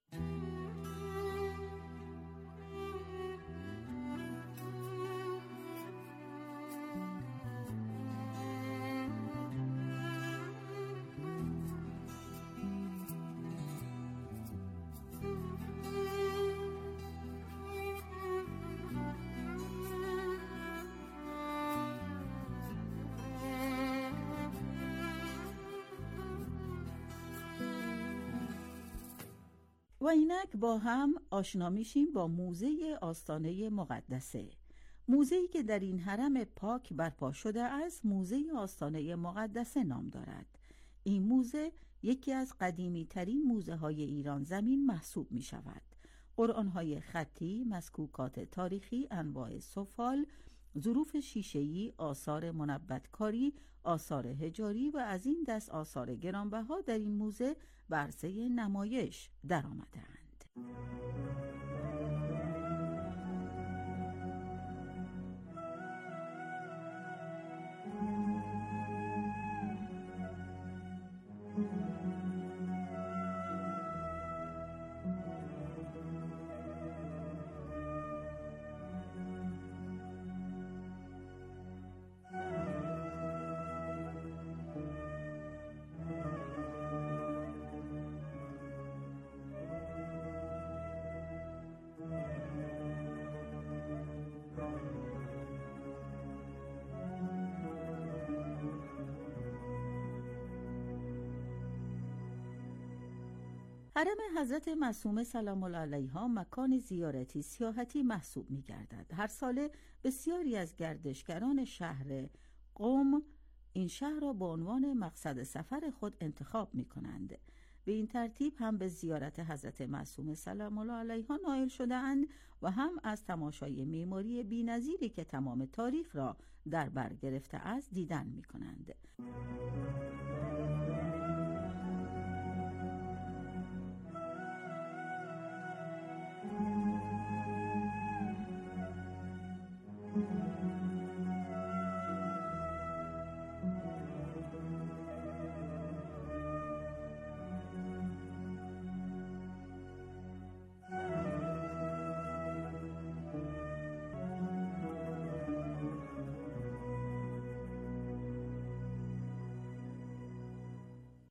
Speaker 10: و اینک با هم آشنا میشیم با موزه آستانه مقدسه. موزه‌ای که در این حرم پاک برپا شده است موزه آستانه مقدسه نام دارد. این موزه یکی از قدیمی ترین موزه های ایران زمین محسوب می شود. قرآن های خطی، مسکوکات تاریخی، انواع سفال، ظروف شیشه‌ای، آثار منبتکاری، آثار حجاری و از این دست آثار گرانبها در این موزه به عرصه نمایش در آمده‌اند. حرم حضرت معصومه سلام الله علیها مکان زیارتی سیاحتی محسوب می گردد. هر ساله بسیاری از گردشگران شهر قم این شهر را به عنوان مقصد سفر خود انتخاب می کنند. به این ترتیب هم به زیارت حضرت معصومه سلام الله علیها نائل شده اند و هم از تماشای معماری بی‌نظیری که تمام تاریخ را در بر گرفته است دیدن می کنند.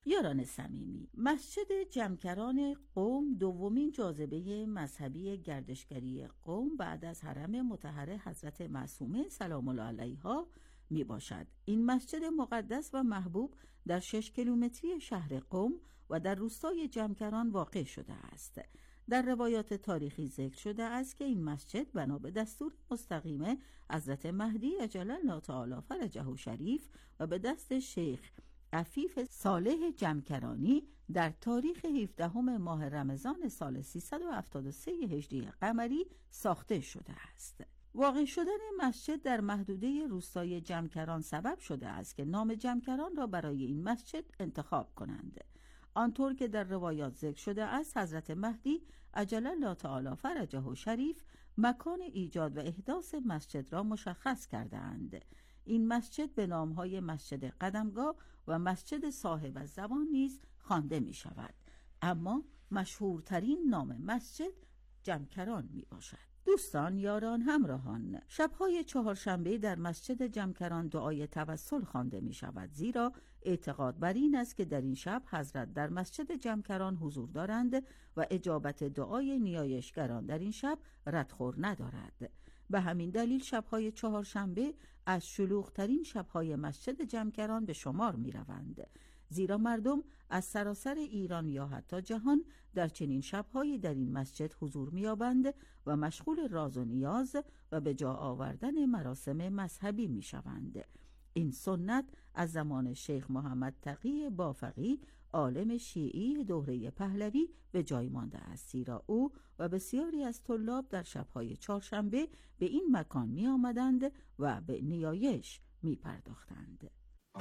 Speaker 10: یاران صمیمی، مسجد جمکران قم دومین جاذبه مذهبی گردشگری قم بعد از حرم مطهر حضرت معصومه سلام الله علیها می باشد. این مسجد مقدس و محبوب در شش کیلومتری شهر قم و در روستای جمکران واقع شده است. در روایات تاریخی ذکر شده است که این مسجد بنا به دستور مستقیم حضرت مهدی عجل الله تعالی فرجه شریف و به دست شیخ عفیف صالح جمکرانی در تاریخ هفدهم ماه رمضان سال سیصد و هفتاد و سه هجری قمری ساخته شده است. واقع شدن مسجد در محدوده روستای جمکران سبب شده است که نام جمکران را برای این مسجد انتخاب کنند. آنطور که در روایات ذکر شده است، حضرت مهدی عجل الله تعالی فرجه شریف مکان ایجاد و احداث مسجد را مشخص کرده‌اند. این مسجد به نام‌های مسجد قدمگاه و مسجد صاحب الزمان نیز خوانده می شود، اما مشهورترین نام مسجد جمکران می باشد. دوستان، یاران، همراهان، شب‌های چهارشنبه در مسجد جمکران دعای توسل خوانده می شود، زیرا اعتقاد بر این است که در این شب حضرت در مسجد جمکران حضور دارند و اجابت دعای نیایشگران در این شب ردخور ندارد. به همین دلیل شب‌های چهارشنبه از شلوغ‌ترین شب‌های مسجد جمکران به شمار می‌روند، زیرا مردم از سراسر ایران یا حتی جهان در چنین شب‌هایی در این مسجد حضور می‌یابند و مشغول راز و نیاز و به جا آوردن مراسم مذهبی می‌شوند. این سنت از زمان شیخ محمد تقی بافقی، عالم شیعی دوره پهلوی، به جای مانده است، زیرا او و بسیاری از طلاب در شب‌های چهارشنبه به این مکان می آمدند و به نیایش می پرداختند.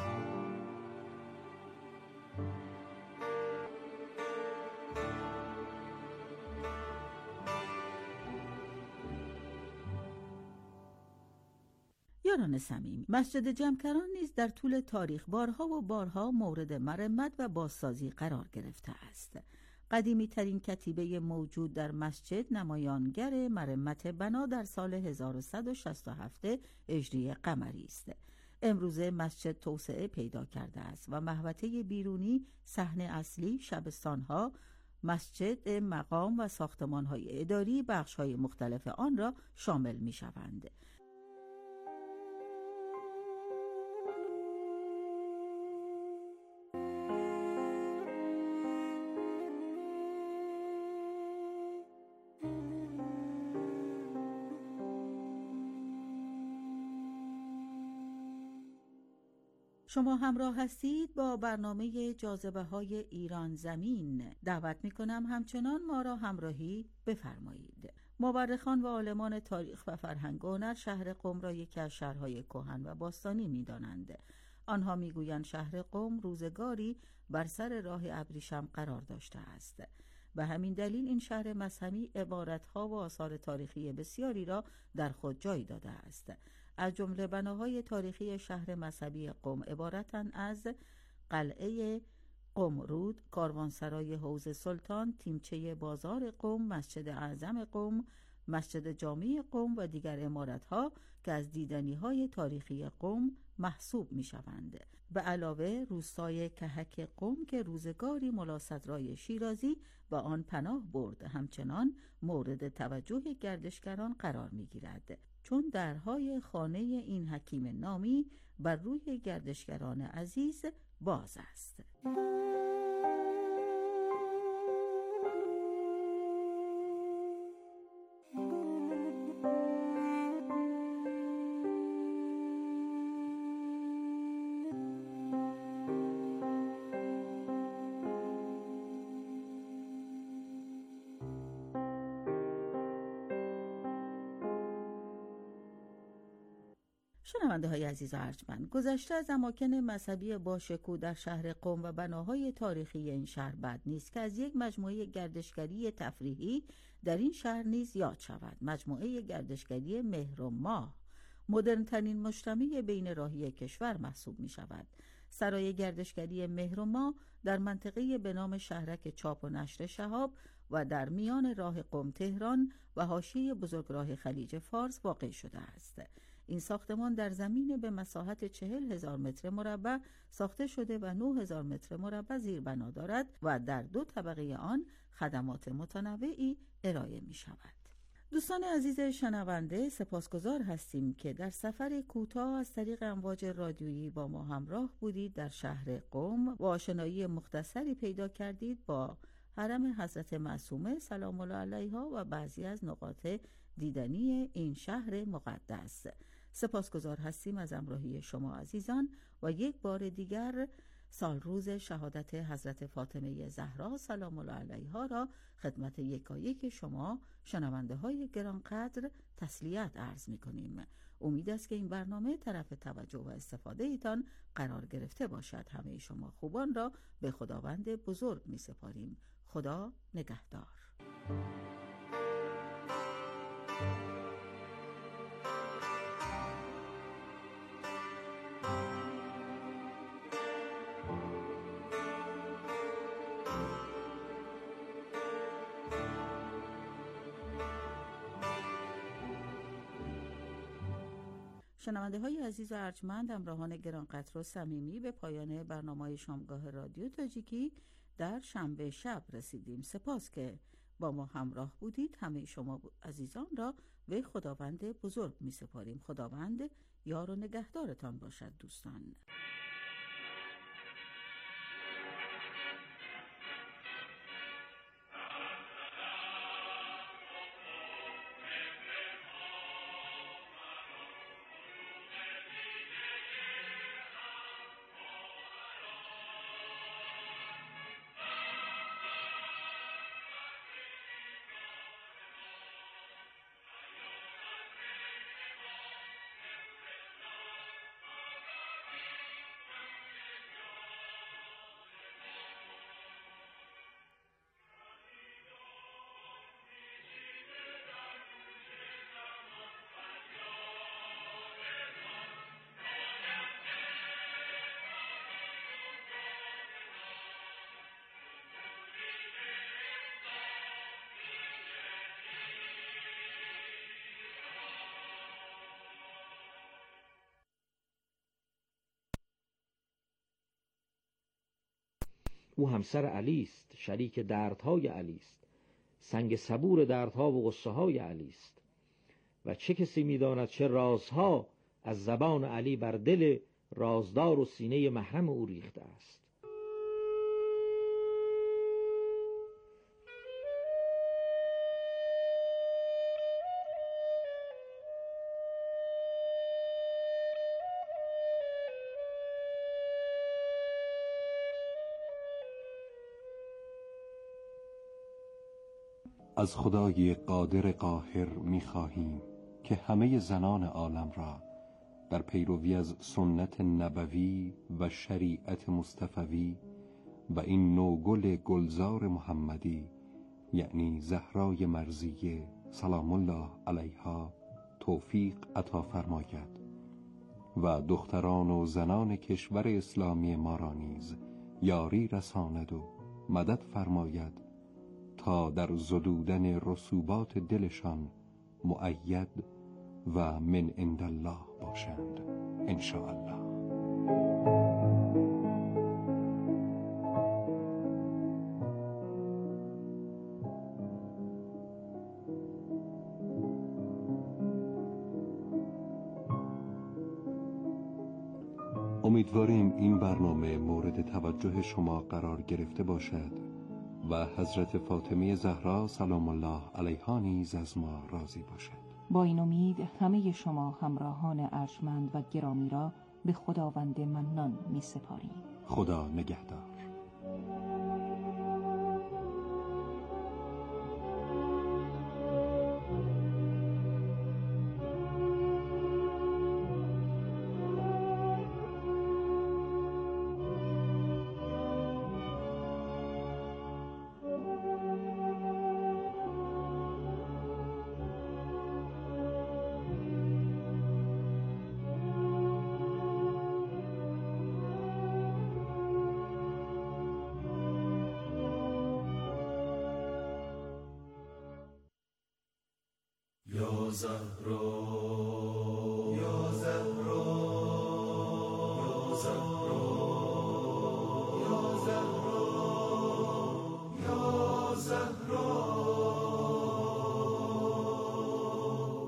Speaker 10: یاران صمیمی، مسجد جمکران نیز در طول تاریخ بارها و بارها مورد مرمت و بازسازی قرار گرفته است. قدیمی ترین کتیبه موجود در مسجد نمایانگر مرمت بنا در سال هزار و صد و شصت و هفت هجری قمری است. امروزه مسجد توسعه پیدا کرده است و محوطه بیرونی، صحن اصلی، شبستانها، مسجد، مقام و ساختمان‌های اداری بخش‌های مختلف آن را شامل می‌شوند. شما همراه هستید با برنامه جاذبه های ایران زمین. دعوت می کنم همچنان ما را همراهی بفرمایید. مورخان و عالمان تاریخ و فرهنگ و هنر شهر قم را یکی از شهرهای کهن و باستانی می دانند. آنها می گویند شهر قم روزگاری بر سر راه ابریشم قرار داشته است. به همین دلیل این شهر مذهبی عبارتها و آثار تاریخی بسیاری را در خود جای داده است. از جمله بناهای تاریخی شهر مذهبی قم عبارتند از قلعه قم رود، کاروانسرای حوض سلطان، تیمچه بازار قم، مسجد اعظم قم، مسجد جامع قم و دیگر عمارت‌ها که از دیدنی‌های تاریخی قم محسوب می‌شوند. به علاوه روستای کهک قم که روزگاری ملا صدرای شیرازی به آن پناه برد همچنان مورد توجه گردشگران قرار می‌گیرد، چون درهای خانه این حکیم نامی بر روی گردشگران عزیز باز است. شنونده های عزیز و ارجمند، گذشته از اماکن مذهبی باشکوه در شهر قم و بناهای تاریخی این شهر بد نیست که از یک مجموعه گردشگری تفریحی در این شهر نیز یاد شود. مجموعه گردشگری مهر و ماه مدرن ترین مجتمع بین راهی کشور محسوب می شود. سرای گردشگری مهر و ماه در منطقه به نام شهرک چاپ و نشر شهاب و در میان راه قم تهران و حاشیه بزرگراه خلیج فارس واقع شده است. این ساختمان در زمین به مساحت چهل هزار متر مربع ساخته شده و نه هزار متر مربع زیربنا دارد و در دو طبقه آن خدمات متنوعی ارائه می شود. دوستان عزیز شنونده، سپاسگزار هستیم که در سفر کوتاه از طریق امواج رادیویی با ما همراه بودید. در شهر قم و آشنایی مختصری پیدا کردید با حرم حضرت معصومه سلام الله علیها و بعضی از نقاط دیدنی این شهر مقدس. سپاسگزار هستیم از همراهی شما عزیزان و یک بار دیگر سال روز شهادت حضرت فاطمه زهرا سلام الله علیها را خدمت یکایک شما شنونده های گرانقدر تسلیت عرض می کنیم. امید است که این برنامه طرف توجه و استفاده ایتان قرار گرفته باشد. همه شما خوبان را به خداوند بزرگ می سپاریم. خدا نگهدار. شنونده های عزیز و ارجمند، همراهان گرانقدر و صمیمی، به پایان برنامه شامگاه رادیو تاجیکی در شنبه شب رسیدیم. سپاس که با ما همراه بودید. همه شما عزیزان را به خداوند بزرگ می سپاریم. خداوند یار و نگهدارتان باشد دوستان.
Speaker 21: او همسر علی است، شریک دردهای علی است، سنگ صبور دردها و غصه های علی است. و چه کسی می‌داند چه رازها از زبان علی بر دل رازدار و سینه محرم او ریخته است.
Speaker 22: از خدای قادر قاهر می‌خواهیم که همه زنان عالم را در پیروی از سنت نبوی و شریعت مصطفوی و این نوگل گلزار محمدی، یعنی زهرای مرضیه سلام الله علیها، توفیق عطا فرماید و دختران و زنان کشور اسلامی ما را نیز یاری رساند و مدد فرماید تا در زدودن رسوبات دلشان مؤید و من عند الله باشند ان شاء الله. امیدواریم این برنامه مورد توجه شما قرار گرفته باشد و حضرت فاطمه زهرا سلام الله علیها نیز از ما راضی باشد.
Speaker 16: با این امید همه شما همراهان ارجمند و گرامی را به خداوند منان می سپاریم.
Speaker 22: خدا نگهدار.
Speaker 4: یا زهرا یا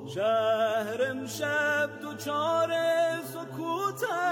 Speaker 4: شهر امشب دوچار سکوت